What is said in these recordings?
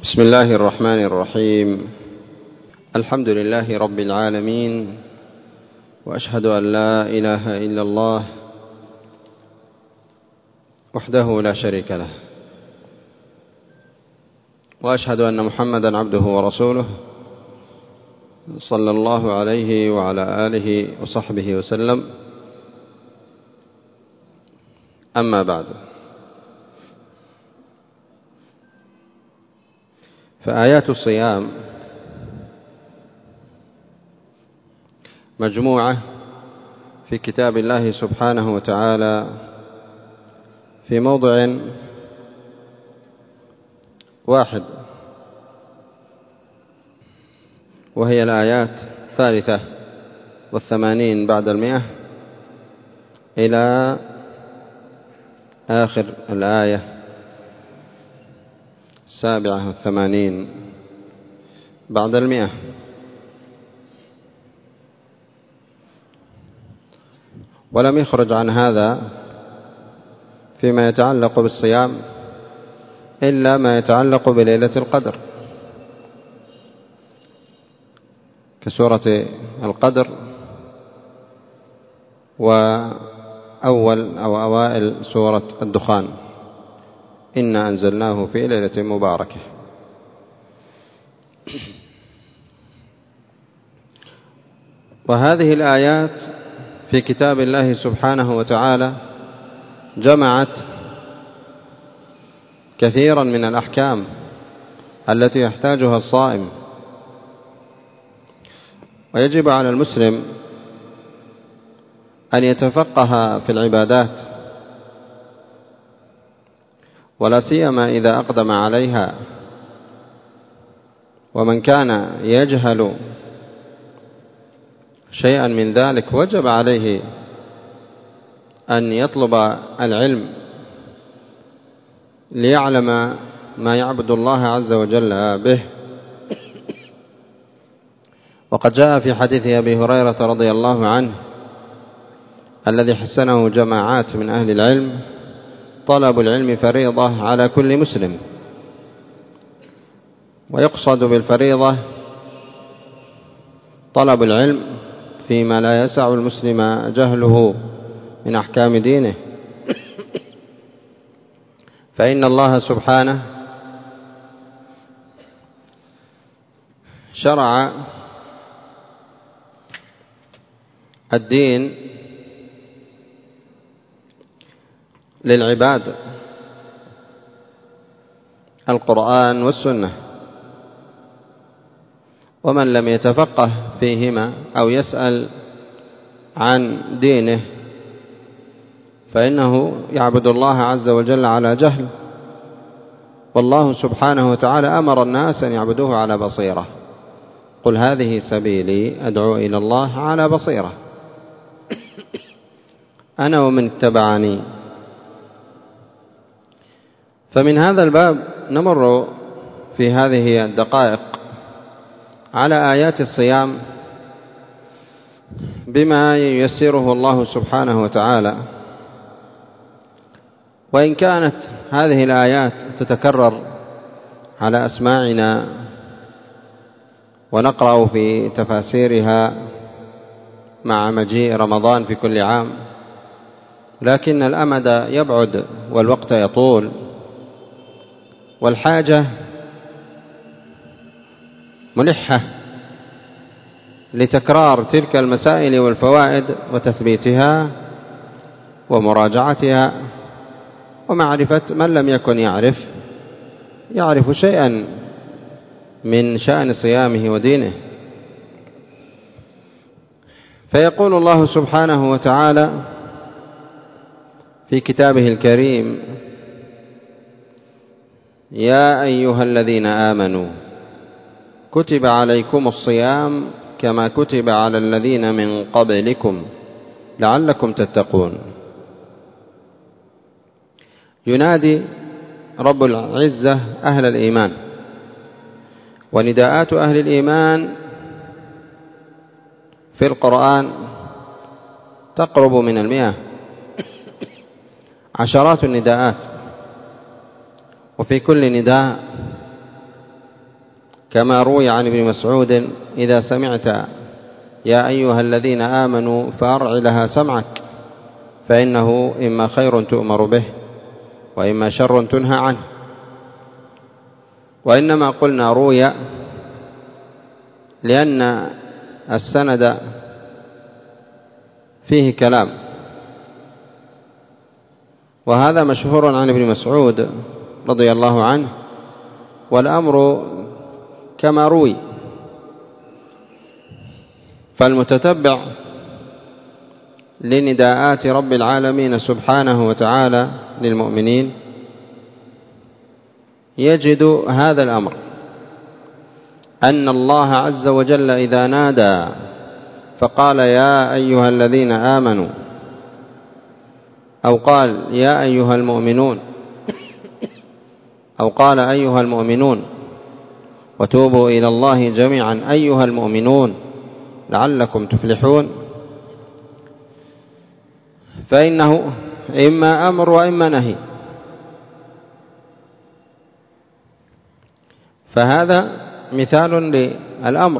بسم الله الرحمن الرحيم. الحمد لله رب العالمين، وأشهد أن لا إله إلا الله وحده لا شريك له، وأشهد أن محمدا عبده ورسوله صلى الله عليه وعلى آله وصحبه وسلم. أما بعد، فآيات الصيام مجموعة في كتاب الله سبحانه وتعالى في موضع واحد، وهي الآيات 83 بعد 100 إلى آخر الآية 87 بعد 100. ولم يخرج عن هذا فيما يتعلق بالصيام إلا ما يتعلق بليلة القدر، كسورة القدر وأول أو أوائل سورة الدخان: إنا أنزلناه في ليلة مباركة. وهذه الآيات في كتاب الله سبحانه وتعالى جمعت كثيرا من الأحكام التي يحتاجها الصائم، ويجب على المسلم أن يتفقه في العبادات، ولا سيما إذا أقدم عليها. ومن كان يجهل شيئا من ذلك وجب عليه أن يطلب العلم ليعلم ما يعبد الله عز وجل به. وقد جاء في حديث أبي هريرة رضي الله عنه الذي حسنه جماعات من أهل العلم: طلب العلم فريضة على كل مسلم. ويقصد بالفريضة طلب العلم فيما لا يسع المسلم جهله من أحكام دينه، فإن الله سبحانه شرع الدين للعباد، القرآن والسنة، ومن لم يتفقه فيهما أو يسأل عن دينه فإنه يعبد الله عز وجل على جهل. والله سبحانه وتعالى أمر الناس أن يعبدوه على بصيرة: قل هذه سبيلي أدعو إلى الله على بصيرة أنا ومن اتبعني. فمن هذا الباب نمر في هذه الدقائق على آيات الصيام بما ييسره الله سبحانه وتعالى. وإن كانت هذه الآيات تتكرر على أسماعنا ونقرأ في تفاسيرها مع مجيء رمضان في كل عام، لكن الأمد يبعد والوقت يطول، والحاجة ملحة لتكرار تلك المسائل والفوائد وتثبيتها ومراجعتها ومعرفة من لم يكن يعرف شيئا من شأن صيامه ودينه. فيقول الله سبحانه وتعالى في كتابه الكريم: يا أيها الذين آمنوا كتب عليكم الصيام كما كتب على الذين من قبلكم لعلكم تتقون. ينادي رب العزة أهل الإيمان، ونداءات أهل الإيمان في القرآن تقرب من 100، عشرات النداءات، وفي كل نداء كما روي عن ابن مسعود: إذا سمعت يا أيها الذين آمنوا فأرع لها سمعك، فإنه إما خير تؤمر به وإما شر تنهى عنه. وإنما قلنا روي لأن السند فيه كلام، وهذا مشهور عن ابن مسعود رضي الله عنه، والأمر كما روي. فالمتتبع لنداءات رب العالمين سبحانه وتعالى للمؤمنين يجد هذا الأمر، أن الله عز وجل إذا نادى فقال يا أيها الذين آمنوا، أو قال يا أيها المؤمنون، أو قال أيها المؤمنون وتوبوا إلى الله جميعا أيها المؤمنون لعلكم تفلحون، فإنه إما أمر وإما نهي. فهذا مثال للأمر،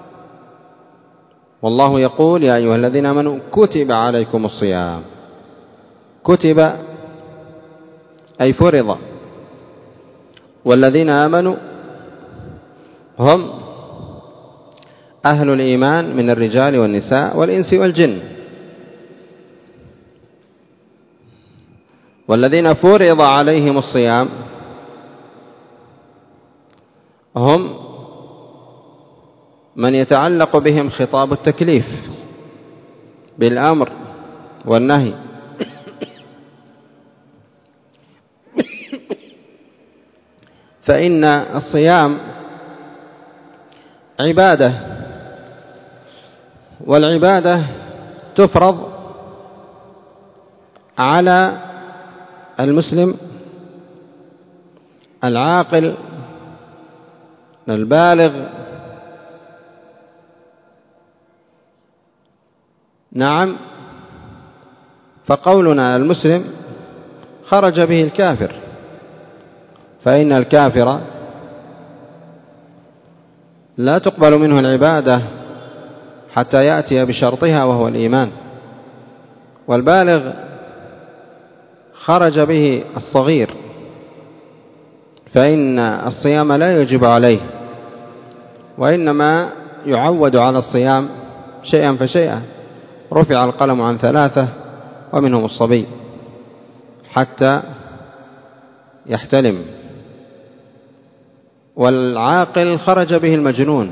والله يقول يا أيها الذين آمنوا كتب عليكم الصيام. كتب أي فرض. والذين آمنوا هم أهل الإيمان من الرجال والنساء والإنس والجن، والذين فرض عليهم الصيام هم من يتعلق بهم خطاب التكليف بالأمر والنهي. فإن الصيام عبادة، والعبادة تفرض على المسلم العاقل البالغ. نعم، فقولنا المسلم خرج به الكافر، فإن الكافر لا تقبل منه العبادة حتى يأتي بشرطها وهو الإيمان. والبالغ خرج به الصغير، فإن الصيام لا يجب عليه، وإنما يعود على الصيام شيئا فشيئا. رفع القلم عن 3 ومنهم الصبي حتى يحتلم. والعاقل خرج به المجنون،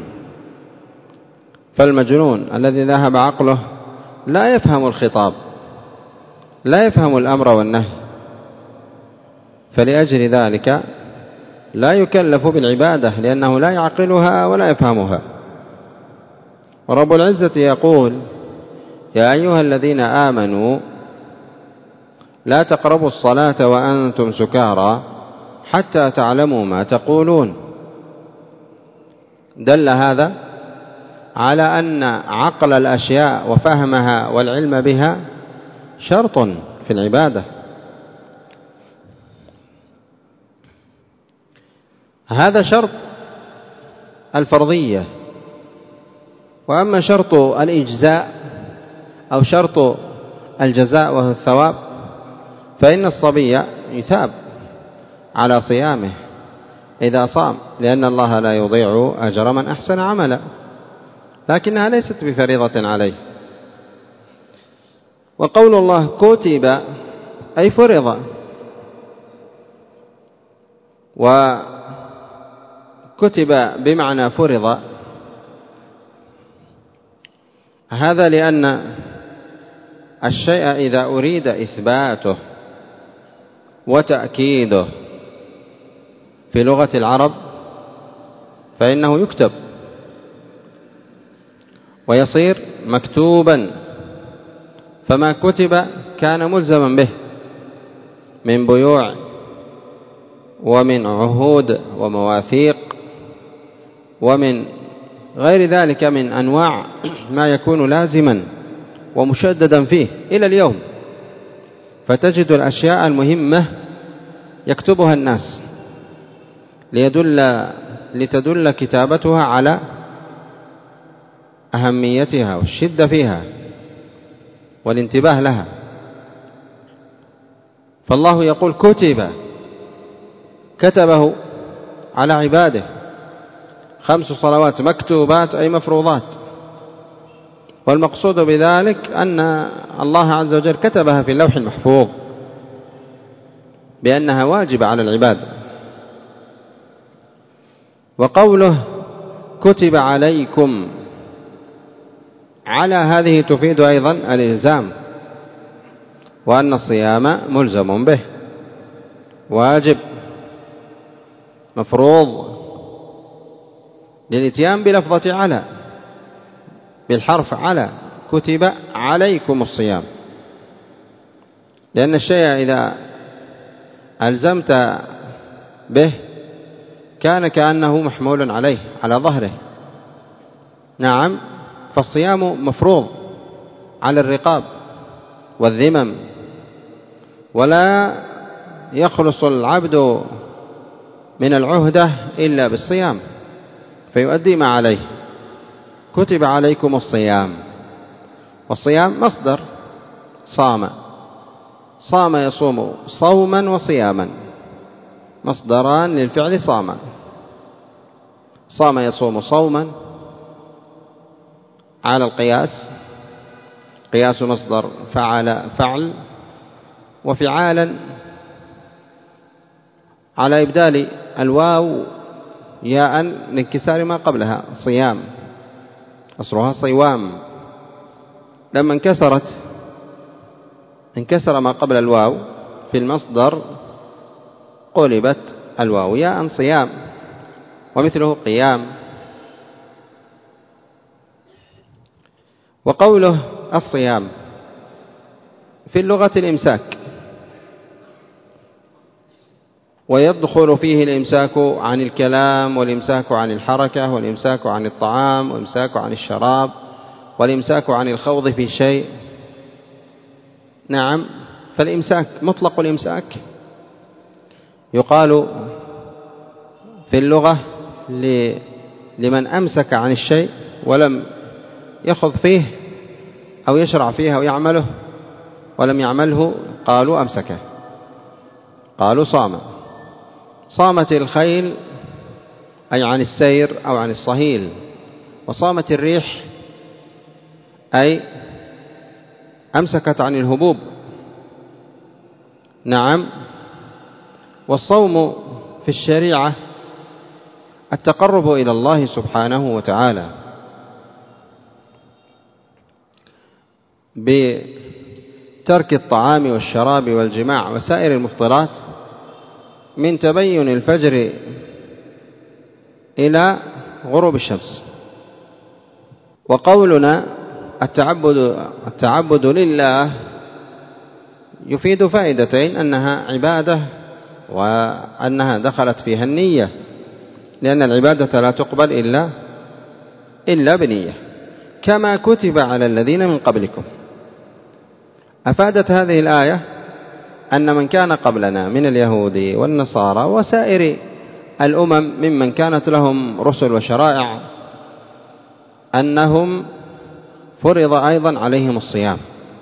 فالمجنون الذي ذهب عقله لا يفهم الخطاب، لا يفهم الأمر والنهي، فلأجل ذلك لا يكلف بالعبادة لأنه لا يعقلها ولا يفهمها. ورب العزة يقول يا أيها الذين آمنوا لا تقربوا الصلاة وأنتم سكارى حتى تعلموا ما تقولون. دل هذا على أن عقل الأشياء وفهمها والعلم بها شرط في العبادة. هذا شرط الفرضية. وأما شرط الإجزاء أو شرط الجزاء وهو الثواب، فإن الصبي يثاب على صيامه إذا صام، لأن الله لا يضيع أجر من أحسن عملا، لكنها ليست بفريضة عليه. وقول الله كتب أي فرض، وكتب بمعنى فرض، هذا لأن الشيء إذا أريد إثباته وتأكيده في لغة العرب فإنه يكتب ويصير مكتوبا، فما كتب كان ملزما به من بيوع ومن عهود ومواثيق ومن غير ذلك من أنواع ما يكون لازما ومشددا فيه إلى اليوم. فتجد الأشياء المهمة يكتبها الناس ليدل لتدل كتابتها على أهميتها والشدة فيها والانتباه لها. فالله يقول كتبه على عباده 5 صلوات مكتوبات أي مفروضات، والمقصود بذلك أن الله عز وجل كتبها في اللوح المحفوظ بأنها واجبة على العباد. وقوله كتب عليكم، على هذه تفيد أيضا الإلزام، وأن الصيام ملزم به، واجب مفروض، للإتيان بلفظة على، بالحرف على، كتب عليكم الصيام، لأن الشيء إذا ألزمت به كان كأنه محمول عليه على ظهره. نعم، فالصيام مفروض على الرقاب والذمم، ولا يخلص العبد من العهدة إلا بالصيام، فيؤدي ما عليه. كتب عليكم الصيام، والصيام مصدر صام يصوم صوما وصياما، مصدران للفعل صام يصوم صوما على القياس، قياس مصدر فعل، وفعالا على إبدال الواو ياء لانكسار ما قبلها، صيام أصلها صيوام، لما انكسر ما قبل الواو في المصدر قلبت الواو ياء صيام، ومثله قيام. وقوله الصيام في اللغة الإمساك، ويدخل فيه الإمساك عن الكلام، والإمساك عن الحركة، والإمساك عن الطعام، والإمساك عن الشراب، والإمساك عن الخوض في شيء. نعم، فالإمساك مطلق الإمساك يقال في اللغة لمن أمسك عن الشيء ولم يخض فيه أو يشرع فيه أو يعمله ولم يعمله، قالوا أمسكه، قالوا صامت الخيل أي عن السير أو عن الصهيل، وصامت الريح أي أمسكت عن الهبوب. نعم، والصوم في الشريعة التقرب إلى الله سبحانه وتعالى بترك الطعام والشراب والجماع وسائر المفطرات من تبين الفجر إلى غروب الشمس. وقولنا التعبد لله يفيد فائدتين: أنها عبادة، وأنها دخلت فيها النية، لأن العبادة لا تقبل إلا بنية، كما كتب على الذين من قبلكم. أفادت هذه الآية أن من كان قبلنا من اليهود والنصارى وسائر الأمم ممن كانت لهم رسل وشرائع أنهم فرض أيضا عليهم الصيام،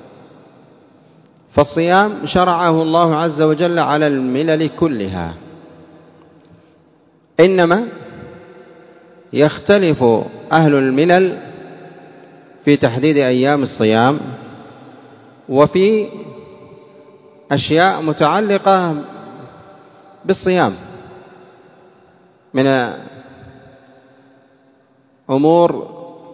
فالصيام شرعه الله عز وجل على الملل كلها، إنما يختلف أهل الملل في تحديد أيام الصيام وفي أشياء متعلقة بالصيام من أمور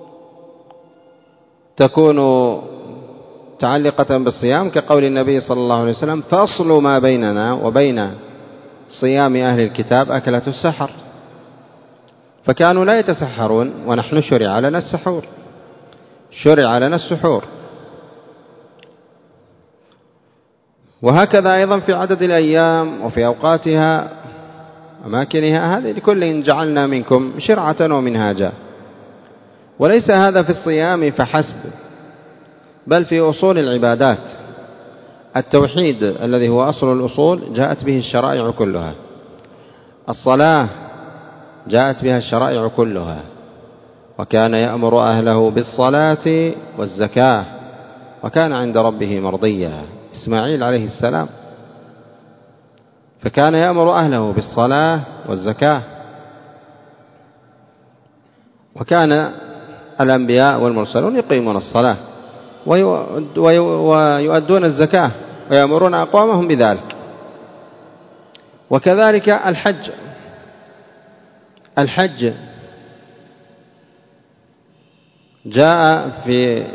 تكون متعلقة بالصيام، كقول النبي صلى الله عليه وسلم: فأصل ما بيننا وبين صيام أهل الكتاب أكلة السحر، فكانوا لا يتسحرون، ونحن شرع لنا السحور. وهكذا أيضا في عدد الأيام وفي أوقاتها أماكنها، هذه لكل جعلنا منكم شرعة ومنهاجا. وليس هذا في الصيام فحسب، بل في أصول العبادات. التوحيد الذي هو أصل الأصول جاءت به الشرائع كلها: الصلاة جاءت بها الشرائع كلها. وكان يأمر أهله بالصلاة والزكاة وكان عند ربه مرضيا. إسماعيل عليه السلام فكان يأمر أهله بالصلاة والزكاة. وكان الأنبياء والمرسلون يقيمون الصلاة ويؤدون الزكاة ويأمرون أقوامهم بذلك. وكذلك الحج جاء في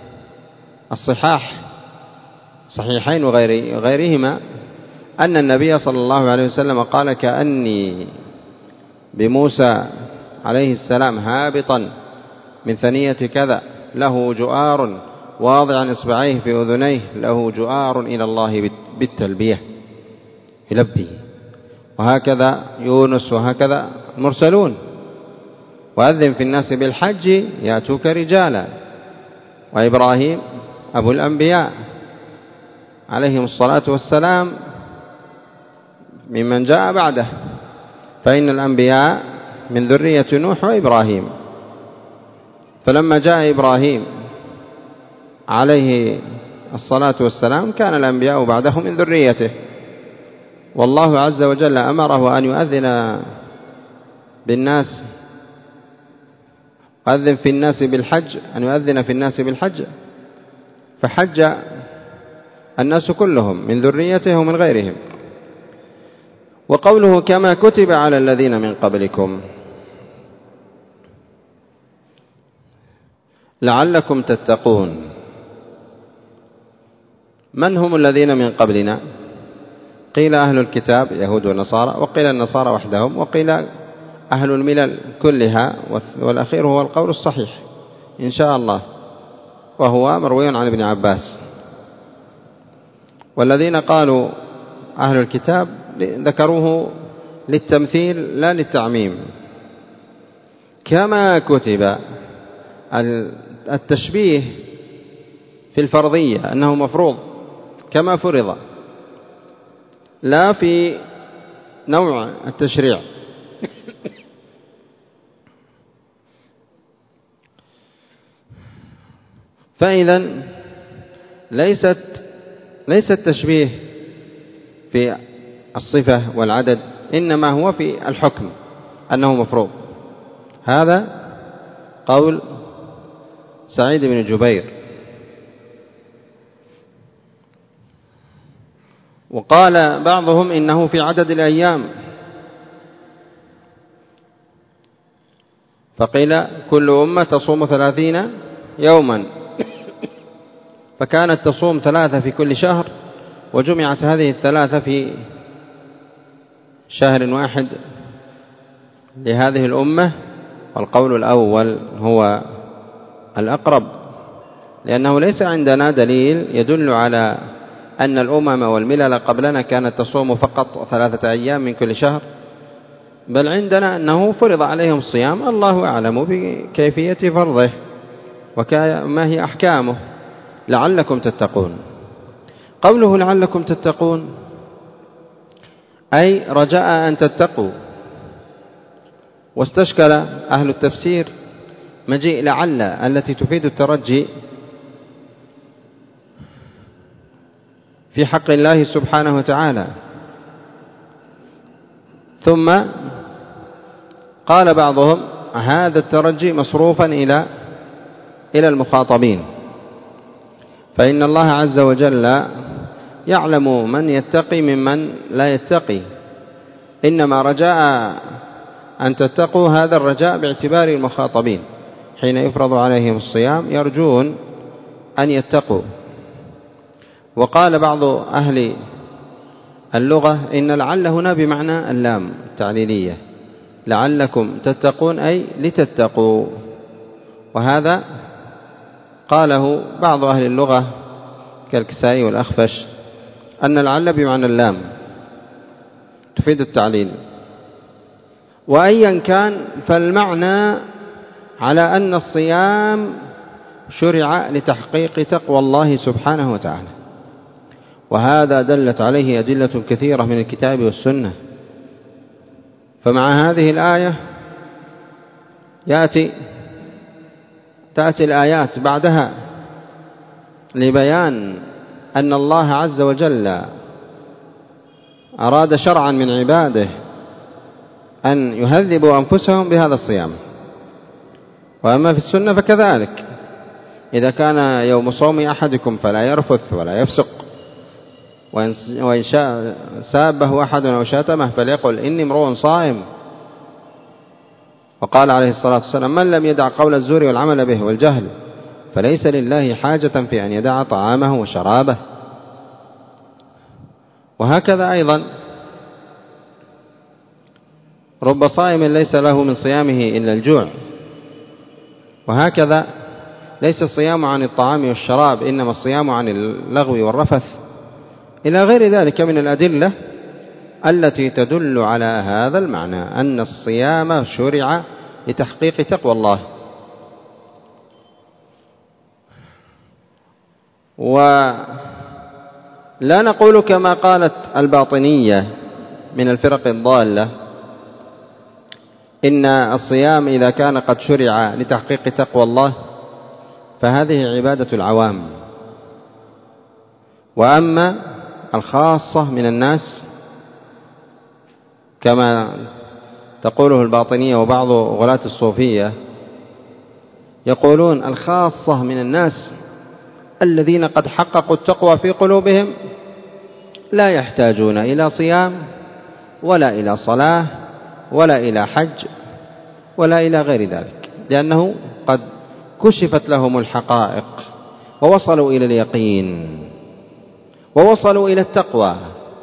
الصحيحين وغيرهما أن النبي صلى الله عليه وسلم قال: كأني بموسى عليه السلام هابطا من ثنية كذا له جؤار واضعا إصبعيه في أذنيه له جؤار إلى الله بالتلبية يلبي. وهكذا يونس وهكذا المرسلون. وأذن في الناس بالحج يأتوك رجالا. وإبراهيم أبو الأنبياء عليهم الصلاة والسلام ممن جاء بعده، فإن الأنبياء من ذرية نوح وإبراهيم. فلما جاء إبراهيم عليه الصلاة والسلام كان الأنبياء بعده من ذريته. والله عز وجل أمره أن يؤذن في الناس بالحج، أن يؤذن في الناس بالحج، فحج الناس كلهم من ذريته ومن غيرهم. وقوله كما كتب على الذين من قبلكم لعلكم تتقون. من هم الذين من قبلنا؟ قيل أهل الكتاب يهود ونصارى، وقيل النصارى وحدهم، وقيل أهل الملل كلها، والأخير هو القول الصحيح إن شاء الله، وهو مروي عن ابن عباس. والذين قالوا أهل الكتاب ذكروه للتمثيل لا للتعميم. كما كتب، التشبيه في الفرضية أنه مفروض كما فرض، لا في نوع التشريع. فإذا ليس التشبيه في الصفة والعدد، إنما هو في الحكم أنه مفروض. هذا قول سعيد بن جبير. وقال بعضهم إنه في عدد الأيام، فقيل كل أمة تصوم 30 يوما، فكانت تصوم 3 في كل شهر، وجمعت هذه 3 في شهر واحد لهذه الأمة. والقول الأول هو الأقرب، لأنه ليس عندنا دليل يدل على أن الأمم والملل قبلنا كانت تصوم فقط 3 أيام من كل شهر، بل عندنا أنه فرض عليهم الصيام، الله أعلم بكيفية فرضه وما هي أحكامه. لعلكم تتقون. قوله لعلكم تتقون أي رجاء أن تتقوا. واستشكل أهل التفسير مجيء لعل التي تفيد الترجي في حق الله سبحانه وتعالى. ثم قال بعضهم هذا الترجي مصروفا إلى المخاطبين، فإن الله عز وجل يعلم من يتقي ممن لا يتقي، إنما رجاء أن تتقوا هذا الرجاء باعتبار المخاطبين حين يفرض عليهم الصيام يرجون أن يتقوا. وقال بعض أهل اللغة إن لعل هنا بمعنى اللام التعليلية، لعلكم تتقون أي لتتقوا. وهذا قاله بعض أهل اللغة كالكسائي والأخفش أن لعل بمعنى اللام تفيد التعليل. وأيا كان فالمعنى على أن الصيام شرع لتحقيق تقوى الله سبحانه وتعالى، وهذا دلت عليه أدلة كثيرة من الكتاب والسنة. فمع هذه الآية تأتي الآيات بعدها لبيان أن الله عز وجل أراد شرعا من عباده أن يهذبوا أنفسهم بهذا الصيام. وأما في السنة فكذلك، إذا كان يوم صوم أحدكم فلا يرفث ولا يفسق، وإن سابه أحد أو شاتمه فليقل إني امرؤ صائم. وقال عليه الصلاة والسلام: من لم يدع قول الزور والعمل به والجهل فليس لله حاجة في أن يدع طعامه وشرابه. وهكذا أيضا رب صائم ليس له من صيامه إلا الجوع. وهكذا ليس الصيام عن الطعام والشراب، إنما الصيام عن اللغو والرفث، إلى غير ذلك من الأدلة التي تدل على هذا المعنى، أن الصيام شرع لتحقيق تقوى الله. ولا نقول كما قالت الباطنية من الفرق الضالة إن الصيام إذا كان قد شرع لتحقيق تقوى الله فهذه عبادة العوام. وأما الخاصة من الناس كما تقوله الباطنية وبعض غلاة الصوفية، يقولون الخاصة من الناس الذين قد حققوا التقوى في قلوبهم لا يحتاجون إلى صيام ولا إلى صلاة ولا إلى حج ولا إلى غير ذلك، لأنه قد كشفت لهم الحقائق ووصلوا إلى اليقين ووصلوا إلى التقوى.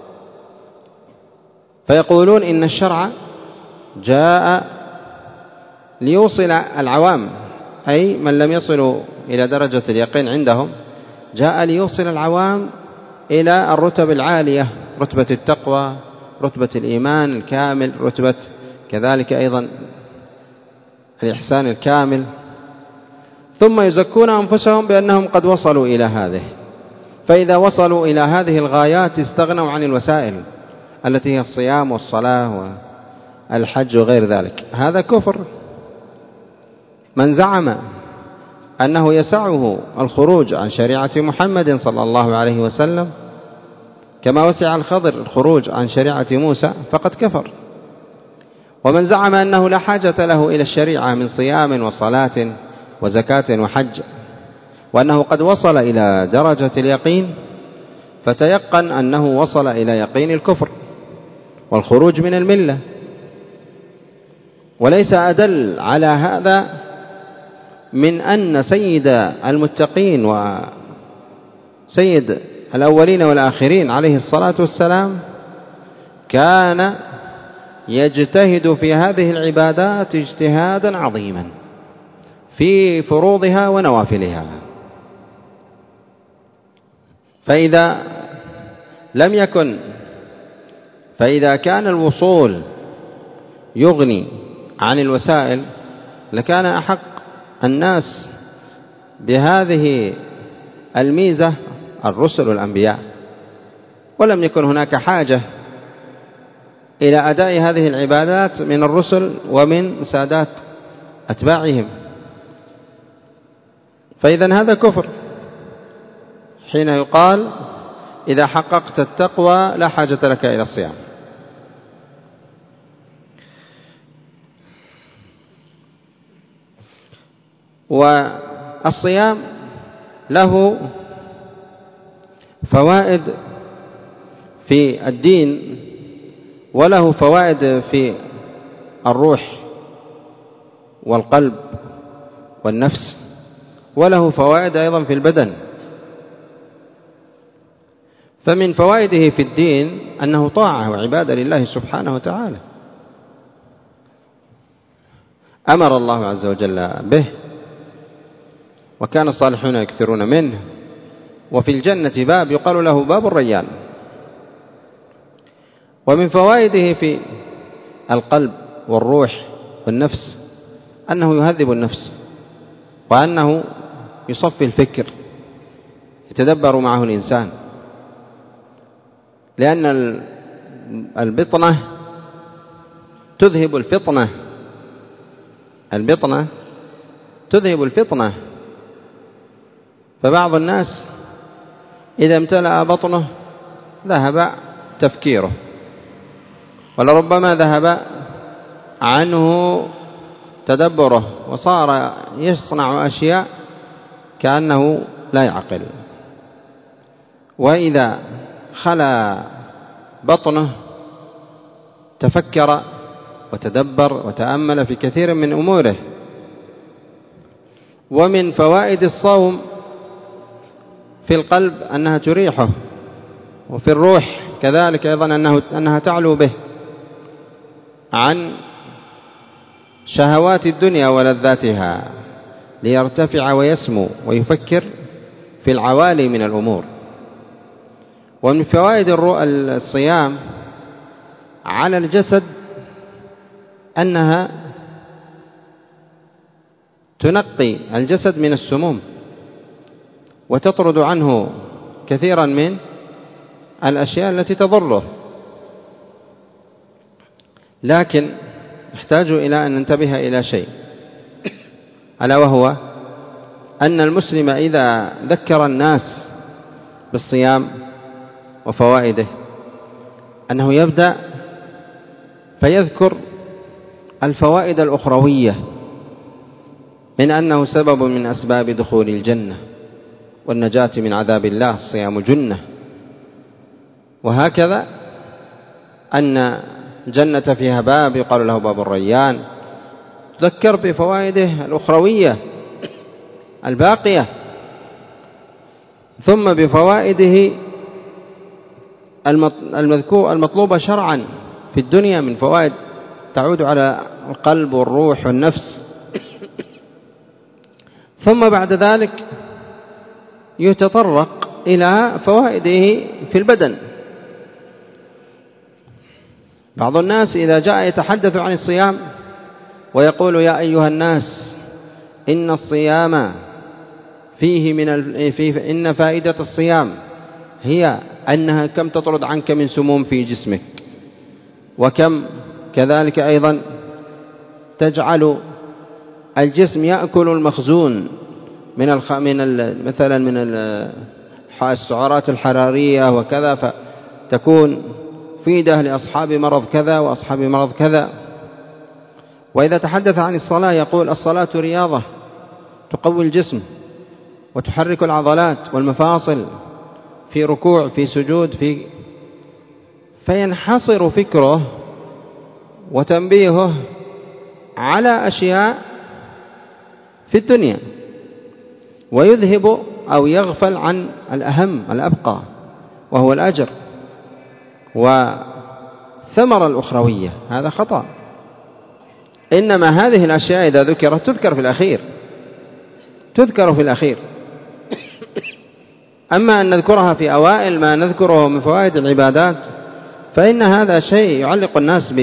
فيقولون إن الشرع جاء ليوصل العوام، أي من لم يصلوا إلى درجة اليقين عندهم، جاء ليوصل العوام إلى الرتب العالية، رتبة التقوى، رتبة الإيمان الكامل، رتبة كذلك أيضا الإحسان الكامل، ثم يزكون أنفسهم بأنهم قد وصلوا إلى هذه. فإذا وصلوا إلى هذه الغايات استغنوا عن الوسائل التي هي الصيام والصلاة والحج وغير ذلك. هذا كفر. من زعم أنه يسعه الخروج عن شريعة محمد صلى الله عليه وسلم كما وسع الخضر الخروج عن شريعة موسى فقد كفر. ومن زعم أنه لا حاجة له إلى الشريعة من صيام وصلاة وزكاة وحج، وأنه قد وصل إلى درجة اليقين، فتيقن أنه وصل إلى يقين الكفر والخروج من الملة. وليس أدل على هذا من أن سيد المتقين وسيد الأولين والآخرين عليه الصلاة والسلام كان يجتهد في هذه العبادات اجتهادا عظيما في فروضها ونوافلها. فإذا كان الوصول يغني عن الوسائل لكان أحق الناس بهذه الميزة الرسل والأنبياء، ولم يكن هناك حاجة إلى أداء هذه العبادات من الرسل ومن سادات أتباعهم. فإذا هذا كفر حين يقال إذا حققت التقوى لا حاجة لك إلى الصيام. والصيام له فوائد في الدين وله فوائد في الروح والقلب والنفس، وله فوائد أيضا في البدن. فمن فوائده في الدين أنه طاعة وعبادة لله سبحانه وتعالى، أمر الله عز وجل به وكان الصالحون يكثرون منه. وفي الجنة باب يقال له باب الريان. ومن فوائده في القلب والروح والنفس أنه يهذب النفس، وأنه يصفي الفكر يتدبر معه الإنسان، لأن البطنة تذهب الفطنة البطنة تذهب الفطنة. فبعض الناس إذا امتلأ بطنه ذهب تفكيره، ولربما ذهب عنه تدبره، وصار يصنع أشياء كأنه لا يعقل. وإذا خلا بطنه تفكر وتدبر وتأمل في كثير من أموره. ومن فوائد الصوم في القلب أنها تريحه، وفي الروح كذلك أيضا أنها تعلو به عن شهوات الدنيا ولذاتها، ليرتفع ويسمو ويفكر في العوالي من الأمور. ومن فوائد الصيام على الجسد أنها تنقي الجسد من السموم وتطرد عنه كثيرا من الأشياء التي تضره. لكن نحتاج إلى أن ننتبه إلى شيء، ألا وهو أن المسلم إذا ذكر الناس بالصيام وفوائده أنه يبدأ فيذكر الفوائد الأخروية، من أنه سبب من أسباب دخول الجنة والنجاة من عذاب الله، الصيام جنة. وهكذا أن جنة فيها باب يقال له باب الريان، تذكر بفوائده الأخروية الباقية، ثم بفوائده المطلوبة شرعا في الدنيا من فوائد تعود على القلب والروح والنفس. ثم بعد ذلك يتطرق إلى فوائده في البدن. بعض الناس إذا جاء يتحدث عن الصيام ويقول يا أيها الناس إن الصيام إن فائدة الصيام هي أنها كم تطرد عنك من سموم في جسمك، وكم كذلك أيضا تجعل الجسم يأكل المخزون مثلا من السعرات الحرارية وكذا، فتكون فيدة لأصحاب مرض كذا وأصحاب مرض كذا. وإذا تحدث عن الصلاة يقول الصلاة رياضة تقوي الجسم وتحرك العضلات والمفاصل في ركوع في سجود فينحصر فكره وتنبيهه على أشياء في الدنيا، ويذهب أو يغفل عن الأهم الأبقى وهو الأجر وثمر الأخروية. هذا خطأ. إنما هذه الأشياء إذا ذكرت تذكر في الأخير. أما أن نذكرها في أوائل ما نذكره من فوائد العبادات فإن هذا شيء يعلق الناس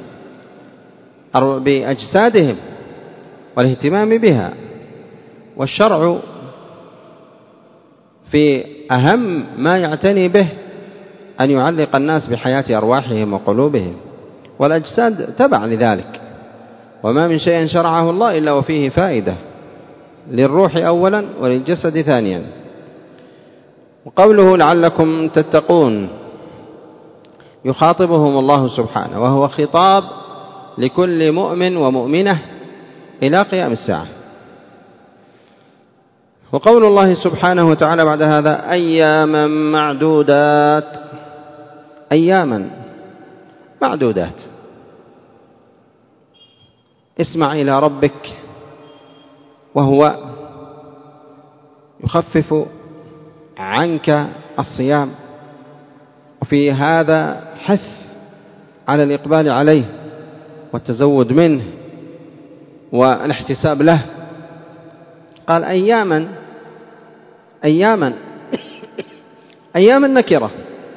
بأجسادهم والاهتمام بها. والشرع في أهم ما يعتني به أن يعلق الناس بحياة أرواحهم وقلوبهم، والأجساد تبع لذلك. وما من شيء شرعه الله إلا وفيه فائدة للروح أولا وللجسد ثانيا. وقوله لعلكم تتقون يخاطبهم الله سبحانه، وهو خطاب لكل مؤمن ومؤمنة إلى قيام الساعة. وقول الله سبحانه وتعالى بعد هذا أياما معدودات. اسمع إلى ربك وهو يخفف عنك الصيام، وفي هذا حث على الإقبال عليه والتزود منه والاحتساب له. قال أياما نكرة،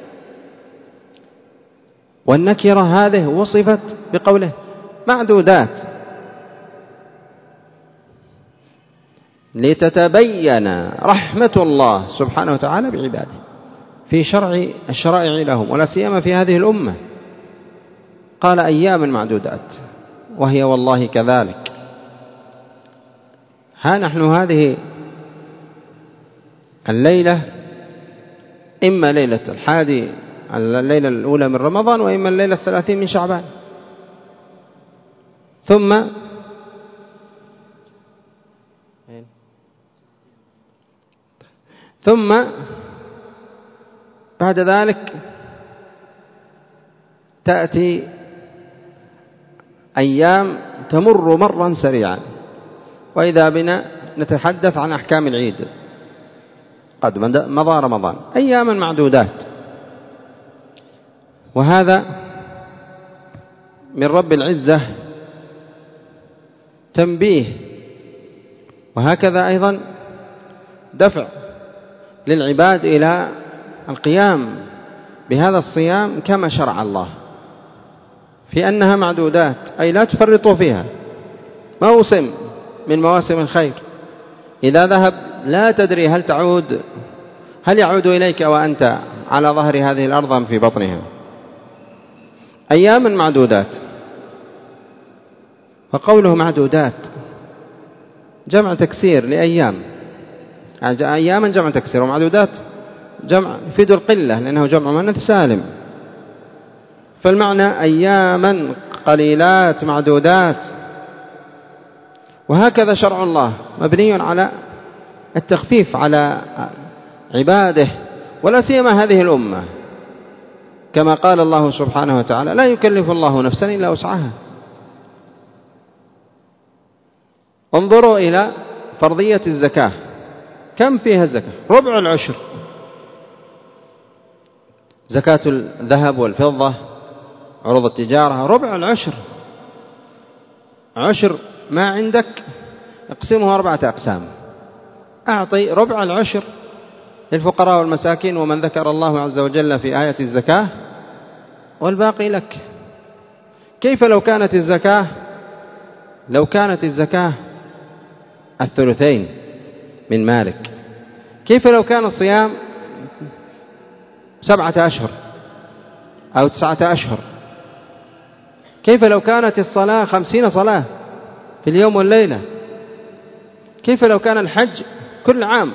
والنكرة هذه وصفت بقوله معدودات، لتتبين رحمة الله سبحانه وتعالى بعباده في الشرائع لهم، ولا سيما في هذه الأمة. قال أياما معدودات، وهي والله كذلك ها نحن هذه الليلة إما ليلة الليلة الأولى من رمضان، وإما الليلة 30 من شعبان، ثم بعد ذلك تأتي أيام تمر مرا سريعا، وإذا بنا نتحدث عن أحكام العيد، قد مضى رمضان، أياما معدودات. وهذا من رب العزة تنبيه، وهكذا أيضا دفع للعباد إلى القيام بهذا الصيام كما شرع الله، في أنها معدودات، أي لا تفرطوا فيها، موسم من مواسم الخير، إذا ذهب لا تدري هل يعود إليك وأنت على ظهر هذه الأرض أم في بطنها. أياما معدودات، فقوله معدودات جمع تكسير لأيام، أياما جمع تكسير، ومعدودات جمع يفيد القلة لأنه جمع مؤنث سالم، فالمعنى أياما قليلات معدودات. وهكذا شرع الله مبني على التخفيف على عباده، ولا سيما هذه الأمة، كما قال الله سبحانه وتعالى: لا يكلف الله نفسا إلا وسعها. انظروا إلى فرضية الزكاة، كم فيها الزكاة؟ ربع العشر، زكاة الذهب والفضة، عروض التجارة، ربع العشر، عشر ما عندك اقسمه 4 أقسام، أعطي ربع العشر للفقراء والمساكين ومن ذكر الله عز وجل في آية الزكاة، والباقي لك. كيف لو كانت الزكاة 1/3 من مالك؟ كيف لو كان الصيام 7 أشهر أو 9 أشهر؟ كيف لو كانت الصلاة 50 صلاة في اليوم والليلة؟ كيف لو كان الحج كل عام؟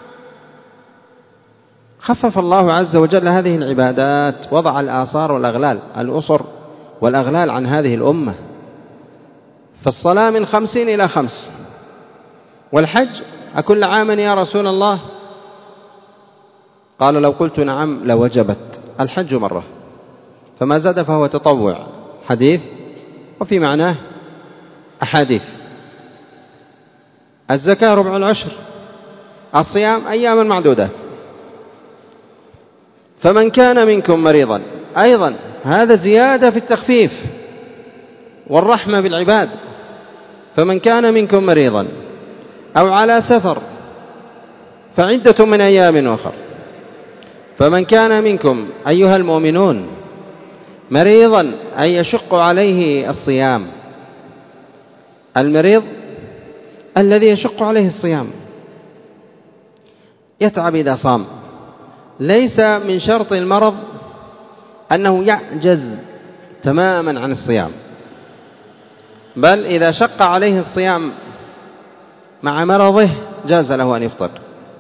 خفف الله عز وجل هذه العبادات، وضع الآثار والأغلال، الأسر والأغلال عن هذه الأمة. فالصلاة من 50 إلى 5، والحج أكل عام يا رسول الله؟ قال: لو قلت نعم لوجبت الحج مرة، فما زاد فهو تطوع. حديث وفي معناه أحاديث. الزكاة ربع العشر، الصيام أياما معدودات. فمن كان منكم مريضا، أيضا هذا زيادة في التخفيف والرحمة بالعباد. فمن كان منكم مريضا أو على سفر فعدة من أيام أخر. فمن كان منكم أيها المؤمنون مريضا أي يشق عليه الصيام، المريض الذي يشق عليه الصيام يتعب إذا صام، ليس من شرط المرض أنه يعجز تماما عن الصيام، بل إذا شق عليه الصيام مع مرضه جاز له أن يفطر.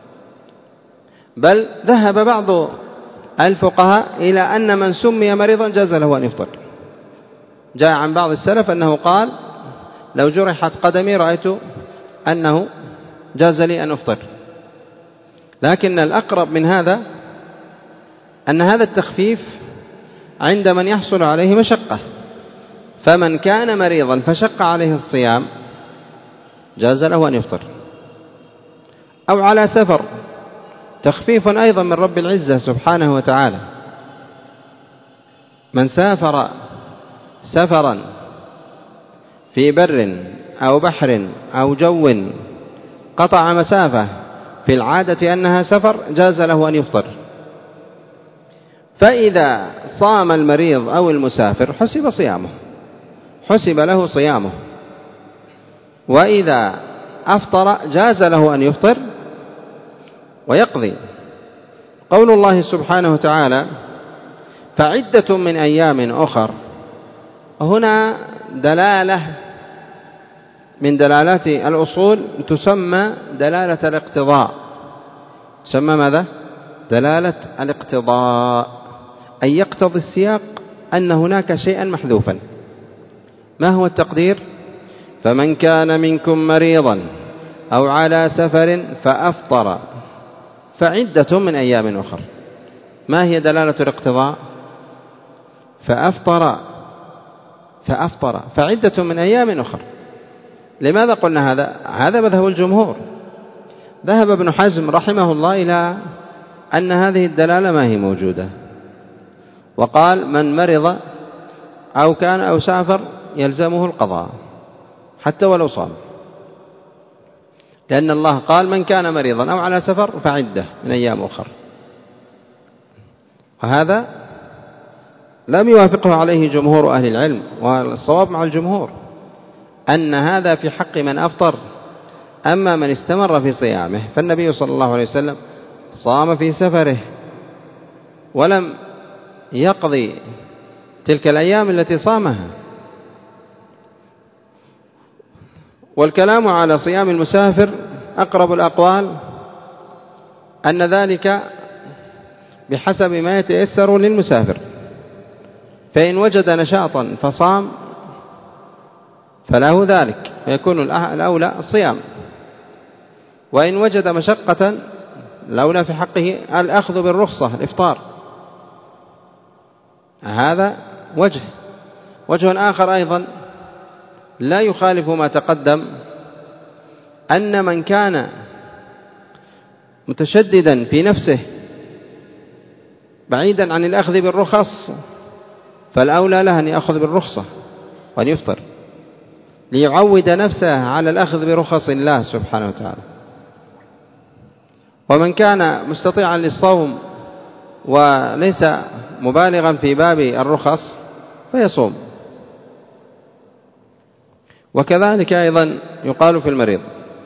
بل ذهب بعض الفقهاء إلى أن من سمي مريضا جاز له أن يفطر. جاء عن بعض السلف أنه قال: لو جرحت قدمي رأيت أنه جاز لي أن أفطر. لكن الأقرب من هذا أن هذا التخفيف عند من يحصل عليه مشقة، فمن كان مريضا فشق عليه الصيام جاز له أن يفطر. أو على سفر، تخفيف أيضا من رب العزة سبحانه وتعالى. من سافر سفرا في بر أو بحر أو جو قطع مسافة في العادة أنها سفر جاز له أن يفطر. فإذا صام المريض أو المسافر حسب له صيامه، وإذا أفطر جاز له أن يفطر ويقضي. قول الله سبحانه وتعالى: فعدة من أيام أخر، هنا دلالة من دلالات الأصول تسمى دلالة الاقتضاء. تسمى ماذا؟ دلالة الاقتضاء، أي يقتضي السياق أن هناك شيئا محذوفا. ما هو التقدير؟ فمن كان منكم مريضا أو على سفر فأفطر فعدة من أيام أخر. ما هي دلالة الاقتضاء؟ فأفطر فعدة من أيام أخر. لماذا قلنا هذا؟ هذا مذهب الجمهور. ذهب ابن حزم رحمه الله إلى أن هذه الدلالة ما هي موجودة، وقال من مرض أو كان أو سافر يلزمه القضاء حتى ولو صام، لأن الله قال من كان مريضا أو على سفر فعدة من أيام أخر. وهذا لم يوافقه عليه جمهور أهل العلم، والصواب مع الجمهور أن هذا في حق من أفطر. أما من استمر في صيامه فالنبي صلى الله عليه وسلم صام في سفره ولم يقضي تلك الأيام التي صامها. والكلام على صيام المسافر أقرب الأقوال أن ذلك بحسب ما يتيسر للمسافر، فإن وجد نشاطا فصام فله ذلك ويكون الأولى الصيام، وإن وجد مشقة الأولى في حقه الأخذ بالرخصة الإفطار. هذا وجه آخر أيضا لا يخالف ما تقدم، أن من كان متشددا في نفسه بعيدا عن الأخذ بالرخص فالأولى له أن يأخذ بالرخصة وأن يفطر ليعود نفسه على الأخذ برخص الله سبحانه وتعالى. ومن كان مستطيعا للصوم وليس مبالغا في باب الرخص فيصوم. وكذلك أيضا يقال في المريض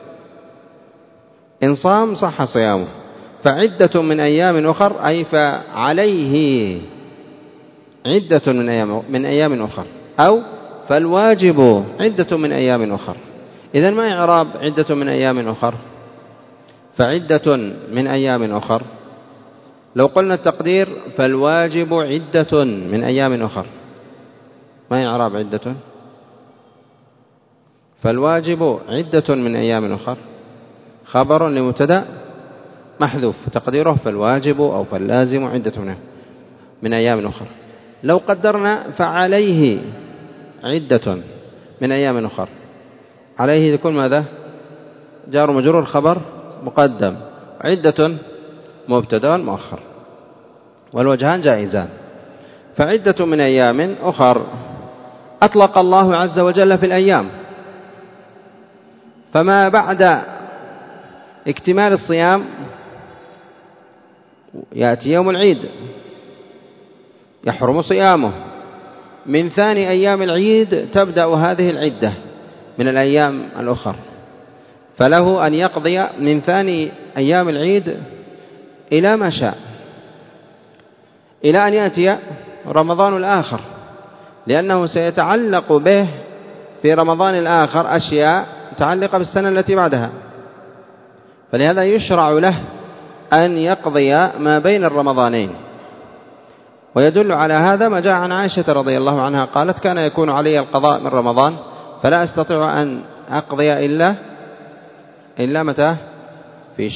إن صام صح صيامه فعدة من أيام أخر، أي فعليه عدة من أيام أخر، أو فالواجب عدة من أيام أخر. إذن ما إعراب عدة من أيام أخر؟ فعدة من أيام أخر لو قلنا التقدير فالواجب عدة من أيام أخر، ما إعراب عدة؟ فالواجب عدة من أيام أخر خبر لمبتدأ محذوف تقديره فالواجب أو فاللازم عدة من أيام أخر. لو قدرنا فعليه عدة من أيام أخر، عليه يكون ماذا؟ جار مجرور خبر مقدم، عدة مبتدأ مؤخر، والوجهان جائزان. فعدة من أيام أخر أطلق الله عز وجل في الأيام، فما بعد اكتمال الصيام يأتي يوم العيد يحرم صيامه، من ثاني أيام العيد تبدأ هذه العدة من الأيام الأخر، فله أن يقضي من ثاني أيام العيد إلى ما شاء إلى أن يأتي رمضان الآخر، لأنه سيتعلق به في رمضان الآخر أشياء متعلقة بالسنة التي بعدها، فلهذا يشرع له أن يقضي ما بين الرمضانين. ويدل على هذا ما جاء عن عائشة رضي الله عنها قالت كان يكون علي القضاء من رمضان فلا أستطيع أن أقضي إلا متى؟ في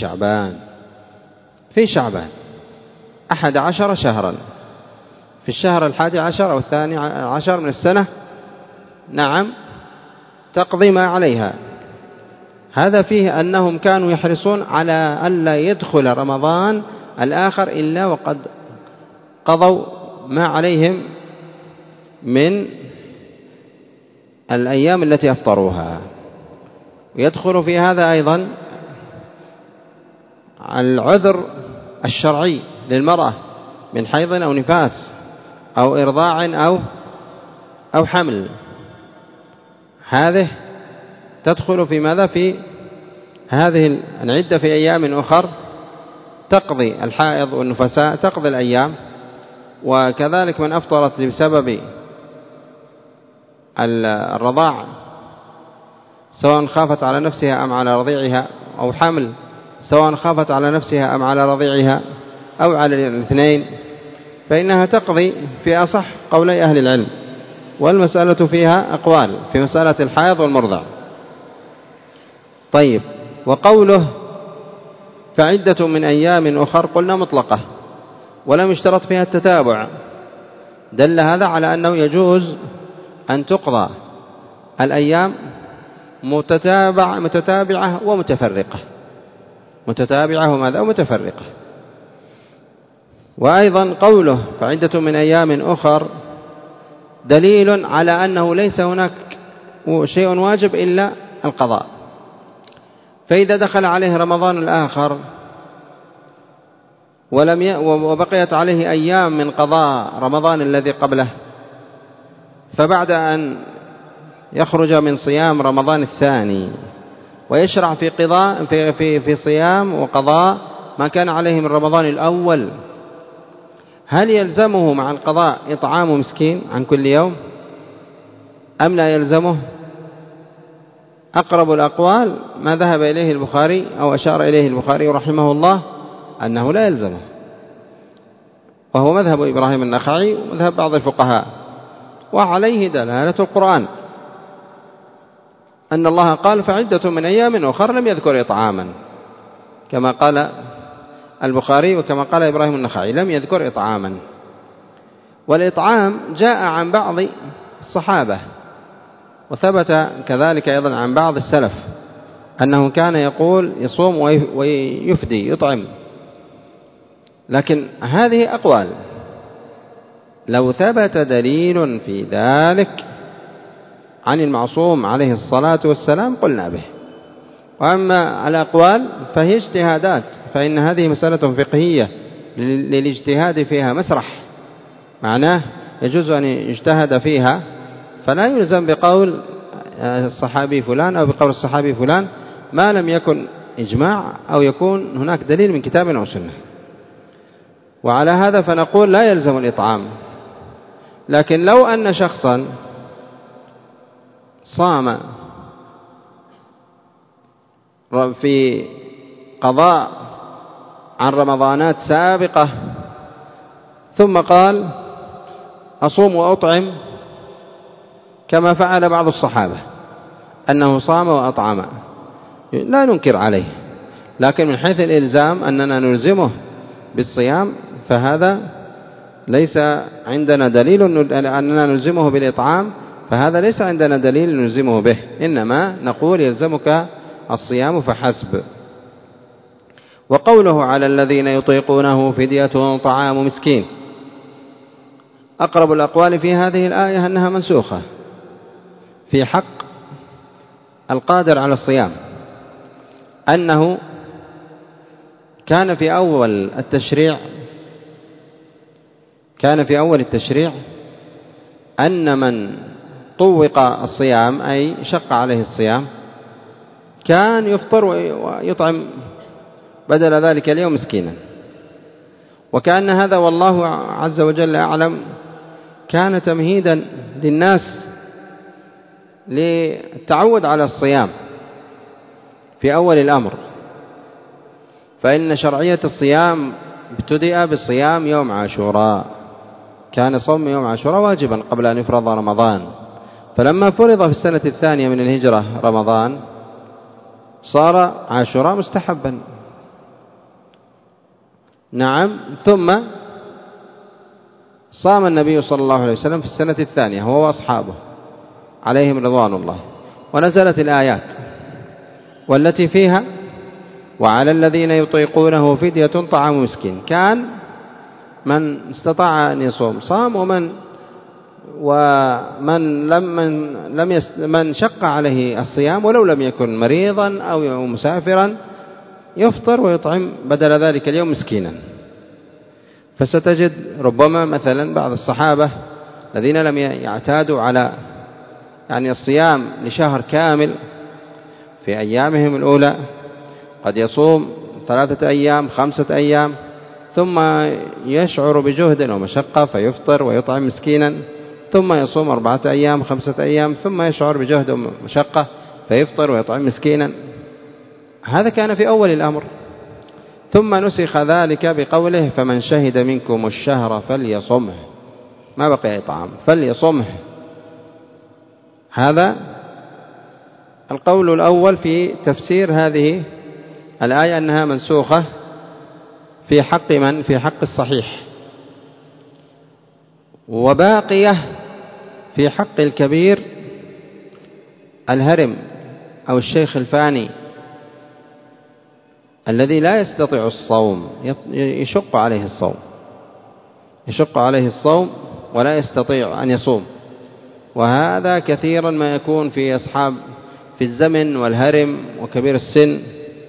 شعبان 11 شهرا، في الشهر 11 أو 12 من السنة نعم تقضي ما عليها. هذا فيه أنهم كانوا يحرصون على ألا يدخل رمضان الآخر إلا وقد قضوا ما عليهم من الأيام التي أفطروها. ويدخل في هذا أيضا العذر الشرعي للمرأة من حيض أو نفاس أو إرضاع أو حمل، هذه تدخل في ماذا؟ في هذه العدة في أيام أخر تقضي الحائض والنفساء تقضي الأيام. وكذلك من أفطرت بسبب الرضاع سواء خافت على نفسها أم على رضيعها، أو حمل سواء خافت على نفسها أم على رضيعها أو على الاثنين، فإنها تقضي في أصح قولي أهل العلم. والمسألة فيها أقوال في مسألة الحائض والمرضع. طيب، وقوله فعدة من أيام أخر قلنا مطلقة ولم يشترط فيها التتابع، دل هذا على أنه يجوز أن تقضى الأيام متتابعة ومتفرقة، متتابعة وماذا ومتفرقة. وأيضا قوله فعدة من أيام أخر دليل على أنه ليس هناك شيء واجب إلا القضاء. فإذا دخل عليه رمضان الآخر وبقيت عليه أيام من قضاء رمضان الذي قبله، فبعد أن يخرج من صيام رمضان الثاني ويشرع في قضاء في صيام وقضاء ما كان عليه من رمضان الأول، هل يلزمه مع القضاء إطعام مسكين عن كل يوم أم لا يلزمه؟ أقرب الأقوال ما ذهب إليه البخاري أو أشار إليه البخاري رحمه الله أنه لا يلزمه، وهو مذهب إبراهيم النخعي ومذهب بعض الفقهاء، وعليه دلالة القرآن أن الله قال فعدة من أيام أخر لم يذكر إطعاما، كما قال البخاري وكما قال إبراهيم النخعي لم يذكر إطعاما. والإطعام جاء عن بعض الصحابة، وثبت كذلك أيضا عن بعض السلف أنه كان يقول يصوم ويفدي يطعم. لكن هذه أقوال، لو ثبت دليل في ذلك عن المعصوم عليه الصلاة والسلام قلنا به. وأما الأقوال فهي اجتهادات، فإن هذه مسألة فقهية للاجتهاد فيها مسرح، معناه يجوز أن يجتهد فيها، فلا يلزم بقول الصحابي فلان أو بقول الصحابي فلان ما لم يكن إجماع أو يكون هناك دليل من كتاب أو سنة. وعلى هذا فنقول لا يلزم الإطعام. لكن لو أن شخصا صام في قضاء عن رمضانات سابقة ثم قال أصوم وأطعم كما فعل بعض الصحابة أنه صام وأطعم، لا ننكر عليه، لكن من حيث الإلزام أننا نلزمه بالصيام فهذا ليس عندنا دليل أننا نلزمه بالإطعام، فهذا ليس عندنا دليل نلزمه به، إنما نقول يلزمك الصيام فحسب. وقوله على الذين يطيقونه فدية طعام مسكين، أقرب الأقوال في هذه الآية أنها منسوخة في حق القادر على الصيام، أنه كان في أول التشريع أن من طوق الصيام أي شق عليه الصيام كان يفطر ويطعم بدل ذلك اليوم مسكينا، وكأن هذا والله عز وجل أعلم كان تمهيدا للناس للتعود على الصيام في أول الأمر، فإن شرعية الصيام ابتدأ بصيام يوم عاشوراء، كان صوم يوم عاشوراء واجبا قبل أن يفرض رمضان، فلما فرض في السنة الثانية من الهجرة رمضان صار عاشوراء مستحبا. نعم، ثم صام النبي صلى الله عليه وسلم في السنة الثانية هو وأصحابه عليهم رضوان الله، ونزلت الآيات والتي فيها وعلى الذين يطيقونه فدية طعام مسكين، كان من استطاع أن يصوم صام، من شق عليه الصيام ولو لم يكن مريضا أو مسافرا يفطر ويطعم بدل ذلك اليوم مسكينا. فستجد ربما مثلا بعض الصحابة الذين لم يعتادوا على الصيام لشهر كامل في أيامهم الأولى قد يصوم 3 أيام 5 أيام ثم يشعر بجهد ومشقة فيفطر ويطعم مسكينا، ثم يصوم 4 أيام 5 أيام ثم يشعر بجهد ومشقة فيفطر ويطعم مسكينا. هذا كان في أول الأمر، ثم نسخ ذلك بقوله فمن شهد منكم الشهر فليصمه، ما بقي إطعام، فليصمه. هذا القول الأول في تفسير هذه الآية أنها منسوخة في حق من؟ في حق الصحيح، وباقية في حق الكبير الهرم أو الشيخ الفاني الذي لا يستطيع الصوم، يشق عليه الصوم ولا يستطيع أن يصوم. وهذا كثيرا ما يكون في أصحاب في الزمن والهرم وكبير السن،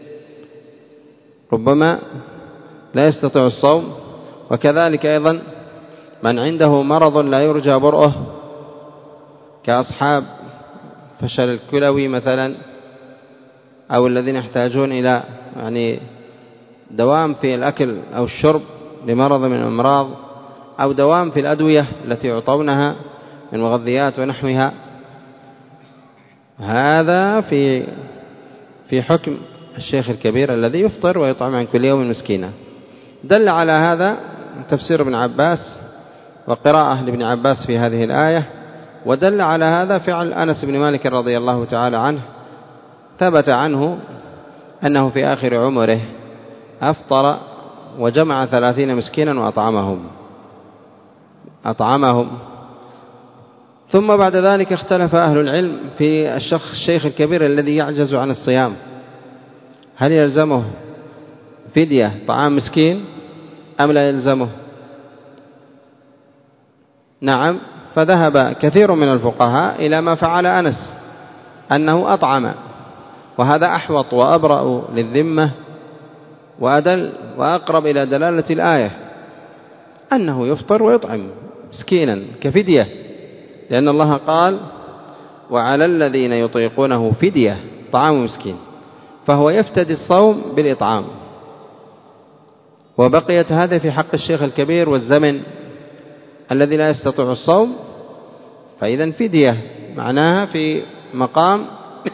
ربما لا يستطيع الصوم. وكذلك أيضا من عنده مرض لا يرجى برؤه كأصحاب فشل الكلوي مثلا، أو الذين يحتاجون إلى دوام في الأكل أو الشرب لمرض من الأمراض، أو دوام في الأدوية التي يعطونها من مغذيات ونحوها. هذا في حكم الشيخ الكبير الذي يفطر ويطعم عن كل يوم مسكينا. دل على هذا تفسير ابن عباس وقراءة لابن عباس في هذه الآية، ودل على هذا فعل أنس بن مالك رضي الله تعالى عنه، ثبت عنه أنه في آخر عمره أفطر وجمع 30 مسكينا وأطعمهم. ثم بعد ذلك اختلف أهل العلم في الشيخ الكبير الذي يعجز عن الصيام، هل يلزمه فدية طعام مسكين أم لا يلزمه؟ نعم، فذهب كثير من الفقهاء إلى ما فعل أنس، أنه أطعم، وهذا أحوط وأبرأ للذمة وأدل وأقرب إلى دلالة الآية، أنه يفطر ويطعم مسكينا كفدية، لأن الله قال وعلى الذين يطيقونه فدية طعام مسكين، فهو يفتدي الصوم بالإطعام. وبقيت هذا في حق الشيخ الكبير والزمن الذي لا يستطيع الصوم، فإذا فدية معناها في مقام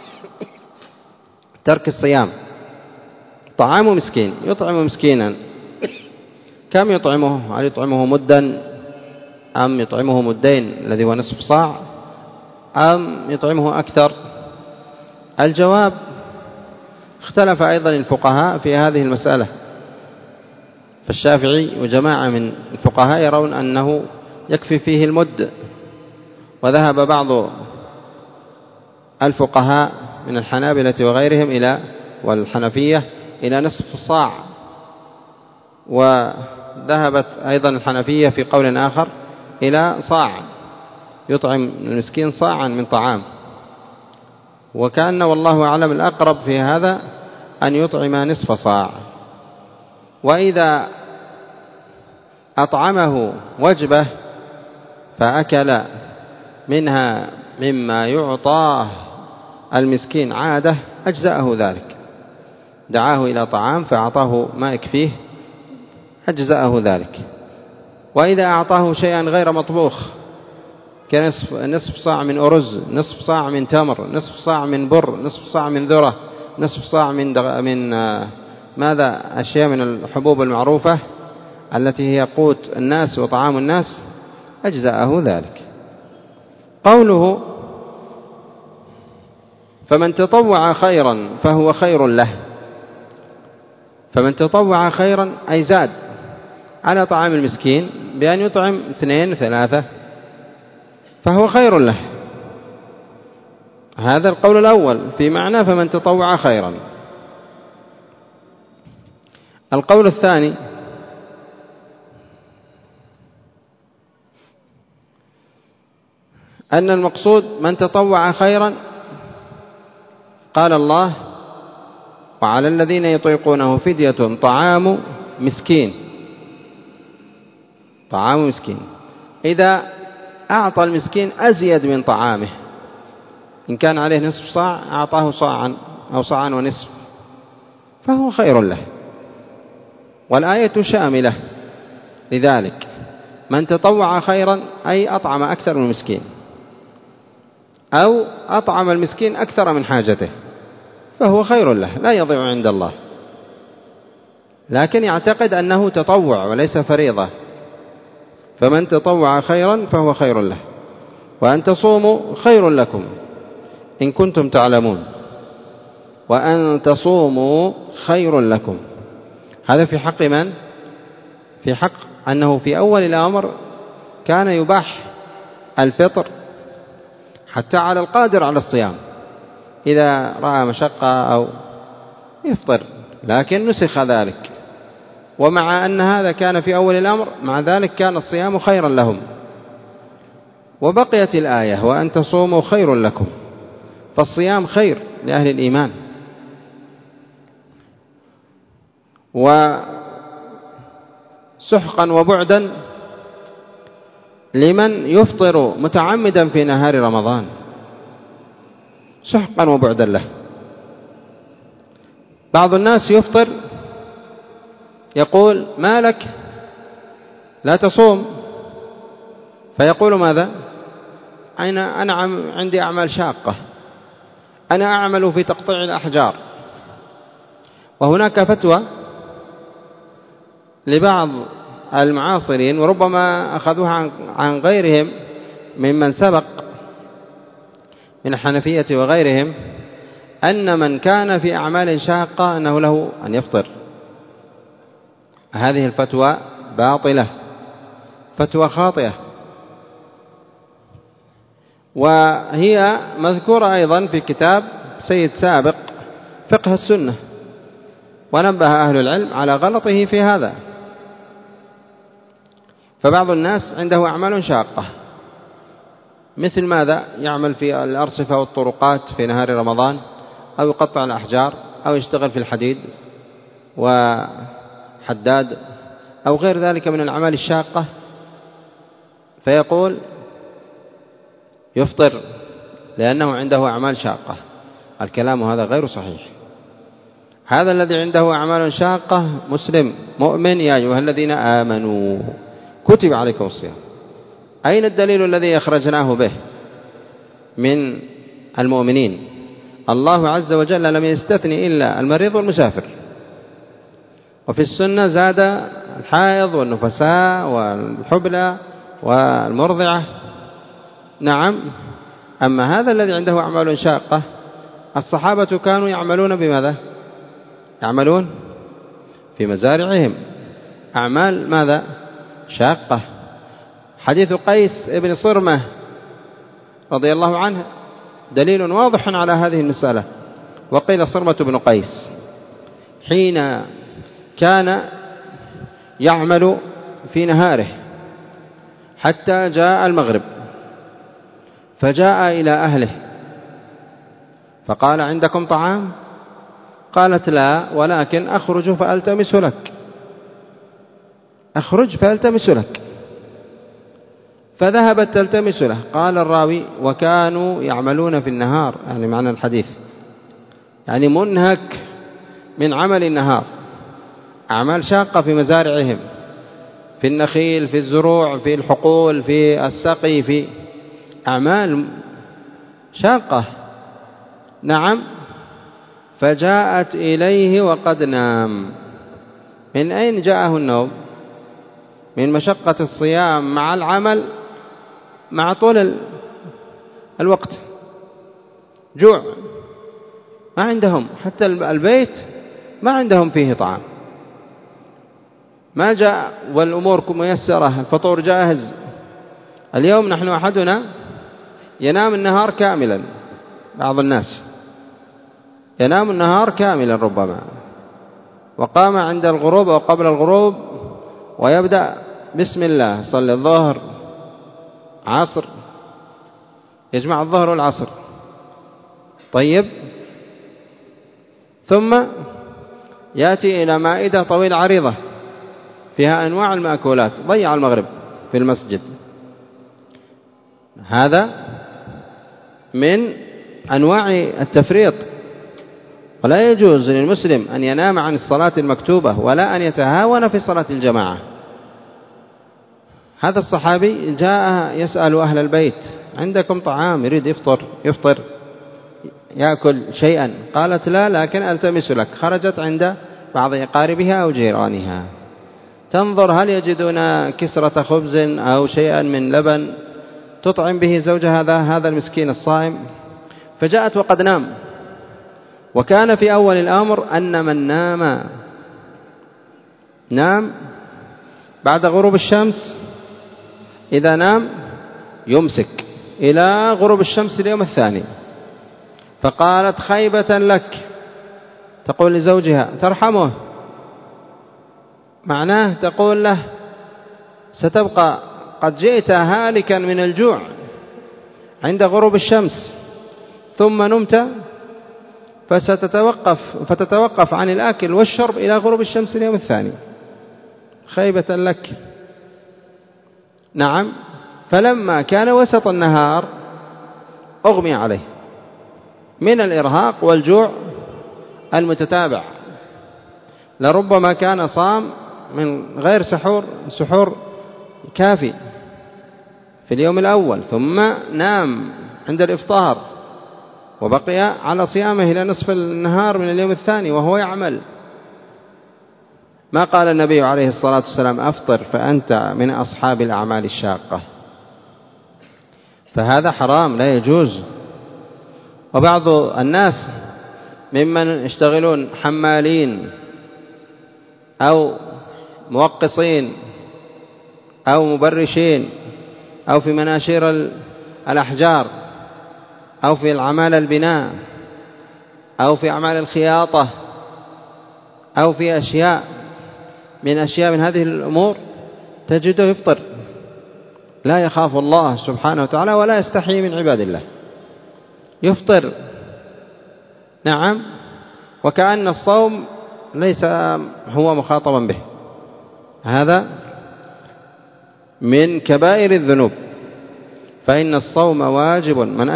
ترك الصيام. طعام مسكين، يطعم مسكينا، كم يطعمه؟ هل يطعمه مدا أم يطعمه مدين الذي هو نصف صاع أم يطعمه أكثر؟ الجواب اختلف أيضا الفقهاء في هذه المسألة، فالشافعي وجماعة من الفقهاء يرون أنه يكفي فيه المد، وذهب بعض الفقهاء من الحنابلة وغيرهم والحنفية إلى نصف صاع، وذهبت أيضا الحنفية في قول آخر إلى صاع، يطعم المسكين صاعا من طعام. وكأن والله أعلم الأقرب في هذا أن يطعم نصف صاع، وإذا أطعمه وجبة فأكل منها مما يعطاه المسكين عادة أجزأه ذلك، دعاه إلى طعام فأعطاه ما يكفيه أجزأه ذلك. وإذا أعطاه شيئا غير مطبوخ كنصف صاع من أرز، نصف صاع من تمر، نصف صاع من بر، نصف صاع من ذرة، نصف صاع من ماذا أشياء من الحبوب المعروفة التي هي قوت الناس وطعام الناس، أجزأه ذلك. قوله فمن تطوع خيرا فهو خير له، فمن تطوع خيرا أي زاد على طعام المسكين بأن يطعم 2 3 فهو خير له. هذا القول الأول في معنى فمن تطوع خيرا. القول الثاني أن المقصود من تطوع خيرا، قال الله وعلى الذين يطيقونه فدية طعام مسكين. طعام مسكين، إذا أعطى المسكين أزيد من طعامه، إن كان عليه نصف صاع أعطاه صاعا أو صاعا ونصف فهو خير له، والآية شاملة لذلك. من تطوع خيرا أي أطعم أكثر من المسكين. أو أطعم المسكين أكثر من حاجته فهو خير له لا يضيع عند الله، لكن يعتقد أنه تطوع وليس فريضة، فمن تطوع خيرا فهو خير له، وأن تصوموا خير لكم إن كنتم تعلمون، وأن تصوموا خير لكم. هذا في حق من؟ في حق أنه في أول الأمر كان يباح الفطر حتى على القادر على الصيام إذا رأى مشقة أو يفطر، لكن نسخ ذلك، ومع أن هذا كان في أول الأمر مع ذلك كان الصيام خيرا لهم، وبقيت الآية وأن تصوموا خير لكم، فالصيام خير لأهل الإيمان. وسحقا وبعدا لمن يفطر متعمدا في نهار رمضان، سحقا وبعدا له. بعض الناس يفطر يقول ما لك لا تصوم، فيقول ماذا؟ أنا عندي أعمال شاقة، أنا أعمل في تقطيع الأحجار. وهناك فتوى لبعض المعاصرين وربما أخذوها عن غيرهم ممن سبق من الحنفية وغيرهم، أن من كان في أعمال شاقة أنه له أن يفطر. هذه الفتوى باطلة، فتوى خاطئة، وهي مذكورة أيضا في كتاب سيد سابق فقه السنة، ونبه أهل العلم على غلطه في هذا. فبعض الناس عنده أعمال شاقة، مثل ماذا؟ يعمل في الأرصفة والطرقات في نهار رمضان، أو يقطع الأحجار، أو يشتغل في الحديد وحداد، أو غير ذلك من الأعمال الشاقة، فيقول يفطر لأنه عنده أعمال شاقة. الكلام هذا غير صحيح. هذا الذي عنده أعمال شاقة مسلم مؤمن يا أيها الذين آمنوا كتب عليكم الصيام. أين الدليل الذي أخرجناه به من المؤمنين؟ الله عز وجل لم يستثني إلا المريض والمسافر، وفي السنة زاد الحائض والنفساء والحبلى والمرضعة. نعم. أما هذا الذي عنده أعمال شاقة، الصحابة كانوا يعملون بماذا؟ يعملون في مزارعهم أعمال ماذا؟ شاقة. حديث قيس ابن صرمة رضي الله عنه دليل واضح على هذه المسألة. وقيل صرمة بن قيس حين كان يعمل في نهاره حتى جاء المغرب، فجاء إلى أهله فقال عندكم طعام؟ قالت لا، ولكن أخرج فألتمس لك، أخرج فألتمس لك. فذهبت تلتمس له. قال الراوي وكانوا يعملون في النهار، يعني معنى الحديث يعني منهك من عمل النهار، أعمال شاقة في مزارعهم، في النخيل، في الزروع، في الحقول، في السقي، في أعمال شاقة. نعم. فجاءت إليه وقد نام. من أين جاءه النوم؟ من مشقة الصيام مع العمل مع طول الوقت، جوع، ما عندهم حتى البيت ما عندهم فيه طعام، ما جاء والأمور ميسرة، الفطور جاهز. اليوم نحن أحدنا ينام النهار كاملا، بعض الناس ينام النهار كاملا ربما، وقام عند الغروب أو قبل الغروب ويبدأ بسم الله، صلي الظهر عصر، يجمع الظهر والعصر، طيب، ثم يأتي إلى مائدة طويلة عريضة فيها أنواع المأكولات، ضيع المغرب في المسجد. هذا من أنواع التفريط، ولا يجوز للمسلم أن ينام عن الصلاة المكتوبة ولا أن يتهاون في صلاة الجماعة. هذا الصحابي جاء يسأل أهل البيت عندكم طعام يريد يفطر يأكل شيئا. قالت لا، لكن ألتمس لك. خرجت عند بعض أقاربها أو جيرانها تنظر هل يجدون كسرة خبز أو شيئا من لبن تطعم به زوجها هذا المسكين الصائم. فجاءت وقد نام، وكان في أول الأمر أن من نام بعد غروب الشمس، إذا نام يمسك إلى غروب الشمس اليوم الثاني. فقالت خيبة لك، تقول لزوجها ترحمه، معناه تقول له ستبقى قد جئت هالكا من الجوع عند غروب الشمس ثم نمت، فتتوقف عن الأكل والشرب إلى غروب الشمس اليوم الثاني. خيبة لك. نعم. فلما كان وسط النهار أغمي عليه من الإرهاق والجوع المتتابع، لربما كان صام من غير سحور كافي في اليوم الأول، ثم نام عند الإفطار وبقي على صيامه إلى نصف النهار من اليوم الثاني وهو يعمل. ما قال النبي عليه الصلاة والسلام أفطر فأنت من أصحاب الأعمال الشاقة، فهذا حرام لا يجوز. وبعض الناس ممن يشتغلون حمالين أو موقصين أو مبرشين أو في مناشير الأحجار أو في الأعمال البناء أو في أعمال الخياطة أو في أشياء من هذه الأمور، تجده يفطر لا يخاف الله سبحانه وتعالى ولا يستحي من عباد الله، يفطر. نعم. وكأن الصوم ليس هو مخاطبا به. هذا من كبائر الذنوب، فإن الصوم واجب. من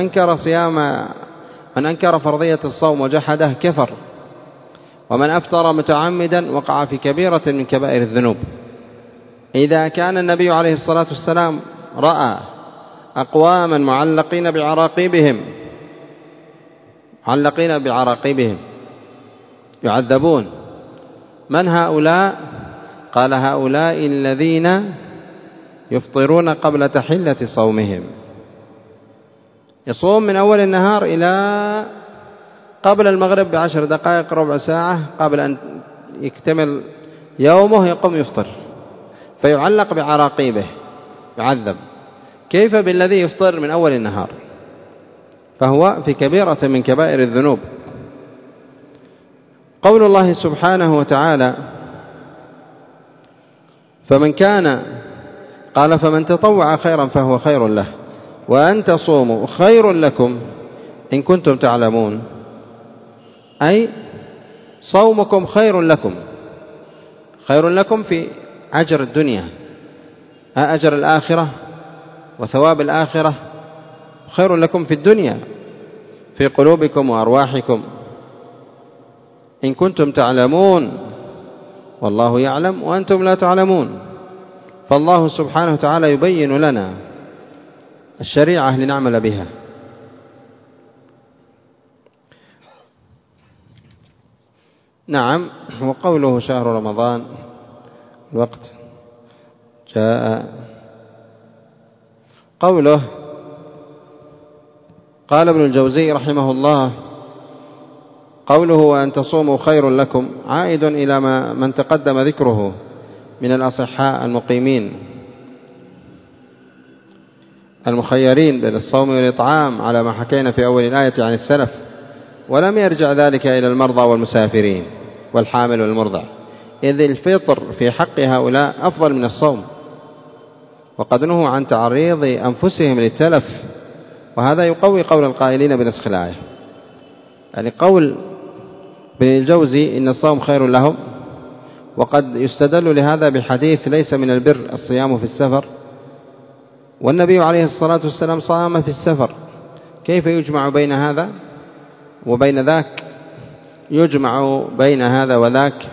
أنكر فرضية الصوم وجحده كفر، ومن أفطر متعمدا وقع في كبيرة من كبائر الذنوب. إذا كان النبي عليه الصلاة والسلام رأى أقواما معلقين بعراقيبهم يعذبون، من هؤلاء؟ قال هؤلاء الذين يفطرون قبل تحلة صومهم، يصوم من أول النهار إلى قبل المغرب ب10 دقائق ربع ساعة قبل أن يكتمل يومه يقوم يفطر، فيعلق بعراقيبه يعذب. كيف بالذي يفطر من أول النهار؟ فهو في كبيرة من كبائر الذنوب. قول الله سبحانه وتعالى فمن تطوع خيرا فهو خير له وأن تصوموا خير لكم إن كنتم تعلمون، أي صومكم خير لكم في أجر الدنيا، أجر الآخرة وثواب الآخرة خير لكم في الدنيا في قلوبكم وأرواحكم إن كنتم تعلمون، والله يعلم وأنتم لا تعلمون. فالله سبحانه وتعالى يبين لنا الشريعة لنعمل بها. نعم. وقوله شهر رمضان الوقت جاء. قوله قال ابن الجوزي رحمه الله قوله وأن تصوموا خير لكم عائد إلى من تقدم ذكره من الأصحاء المقيمين المخيرين بين الصوم والإطعام على ما حكينا في أول الآية عن السلف، ولم يرجع ذلك إلى المرضى والمسافرين والحامل والمرضع، إذ الفطر في حق هؤلاء أفضل من الصوم، وقد نهوا عن تعريض أنفسهم للتلف. وهذا يقوي قول القائلين بنسخ الآية، يعني قول ابن الجوزي إن الصوم خير لهم، وقد يستدل لهذا بحديث ليس من البر الصيام في السفر، والنبي عليه الصلاة والسلام صام في السفر، كيف يجمع بين هذا وبين ذاك؟ يجمع بين هذا وذاك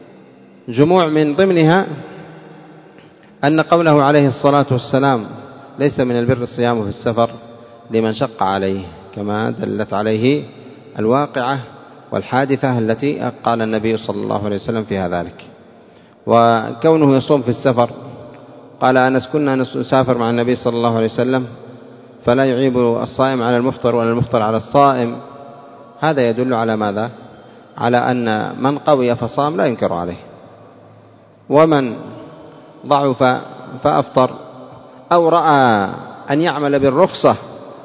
بجموع من ضمنها أن قوله عليه الصلاة والسلام ليس من البر الصيام في السفر لمن شق عليه، كما دلت عليه الواقعة والحادثة التي قال النبي صلى الله عليه وسلم فيها ذلك. وكونه يصوم في السفر، قال أنس كنا نسافر مع النبي صلى الله عليه وسلم فلا يعيب الصائم على المفطر ولا المفطر على الصائم. هذا يدل على ماذا؟ على أن من قوي فصام لا ينكر عليه، ومن ضعف فأفطر أو رأى أن يعمل بالرخصة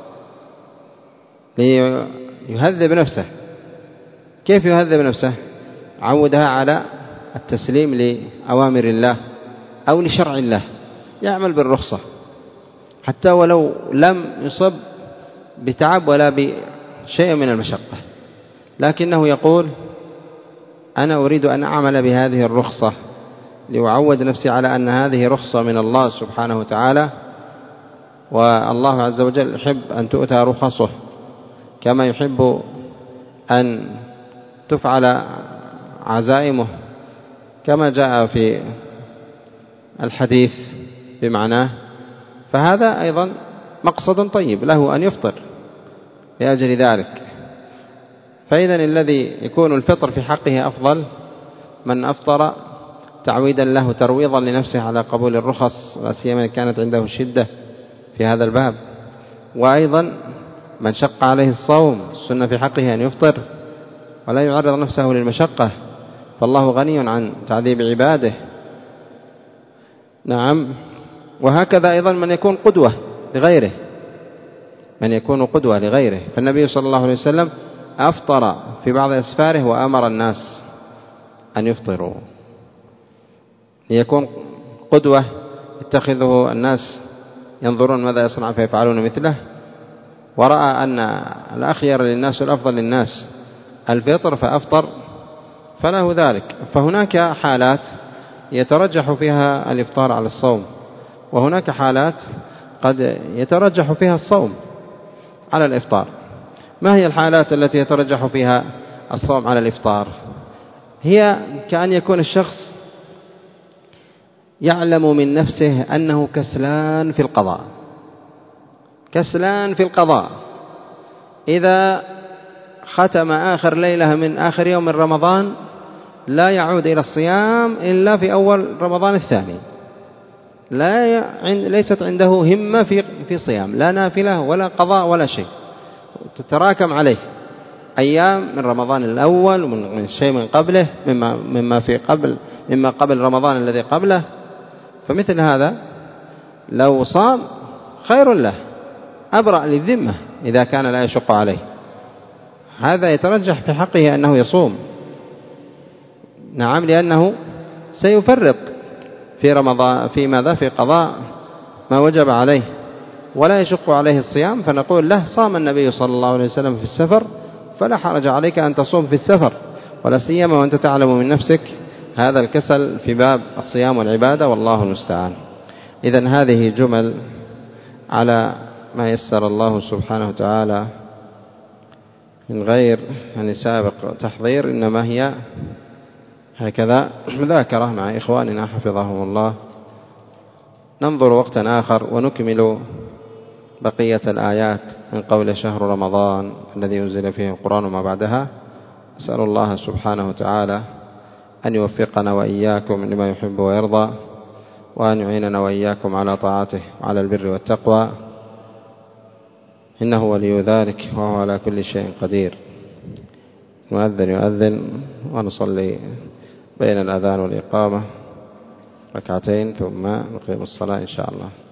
ليهذب نفسه. كيف يهذب نفسه؟ عودها على التسليم لأوامر الله أو لشرع الله، يعمل بالرخصة حتى ولو لم يصب بتعب ولا بشيء من المشقة، لكنه يقول أنا أريد أن أعمل بهذه الرخصة لأعود نفسي على أن هذه رخصة من الله سبحانه وتعالى، والله عز وجل يحب أن تؤتى رخصه كما يحب أن تفعل عزائمه، كما جاء في الحديث بمعناه. فهذا أيضا مقصد طيب له أن يفطر لأجل ذلك. فإذا الذي يكون الفطر في حقه أفضل من أفطر تعويدا له، ترويضا لنفسه على قبول الرخص، لا سيما كانت عنده شدة في هذا الباب. وأيضا من شق عليه الصوم السنة في حقه أن يفطر ولا يعرض نفسه للمشقة، فالله غني عن تعذيب عباده. نعم. وهكذا أيضا من يكون قدوة لغيره، من يكون قدوة لغيره، فالنبي صلى الله عليه وسلم أفطر في بعض أسفاره وأمر الناس أن يفطروا ليكون قدوة يتخذه الناس ينظرون ماذا يصنع فيفعلون مثله، ورأى أن الأخير للناس والأفضل للناس الفطر فأفطر فله ذلك. فهناك حالات يترجح فيها الإفطار على الصوم، وهناك حالات قد يترجح فيها الصوم على الإفطار. ما هي الحالات التي يترجح فيها الصوم على الإفطار؟ هي كأن يكون الشخص يعلم من نفسه أنه كسلان في القضاء، كسلان في القضاء، إذا ختم آخر ليلة من آخر يوم من رمضان لا يعود إلى الصيام إلا في أول رمضان الثاني، ليست عنده همة في صيام، لا نافلة ولا قضاء ولا شيء، تتراكم عليه أيام من رمضان الأول ومن شيء من قبله مما قبل رمضان الذي قبله. فمثل هذا لو صام خير له، أبرأ للذمة إذا كان لا يشق عليه. هذا يترجح في حقه أنه يصوم، نعم، لأنه سيفرط في رمضان في قضاء ما وجب عليه ولا يشق عليه الصيام، فنقول له صام النبي صلى الله عليه وسلم في السفر فلا حرج عليك أن تصوم في السفر، ولا سيما وأنت تعلم من نفسك هذا الكسل في باب الصيام والعبادة، والله المستعان. إذن هذه جمل على ما يسر الله سبحانه وتعالى من غير أن سابق تحضير، إنما هي هكذا مذاكرة مع إخواننا حفظهم الله. ننظر وقتا آخر ونكمل بقية الآيات من قول شهر رمضان الذي ينزل فيه القرآن وما بعدها. أسأل الله سبحانه وتعالى أن يوفقنا وإياكم لما يحب ويرضى، وأن يعيننا وإياكم على طاعته وعلى البر والتقوى، إنه ولي ذلك وهو على كل شيء قدير. المؤذن يؤذن ونصلي بين الأذان والإقامة ركعتين ثم نقيم الصلاة إن شاء الله.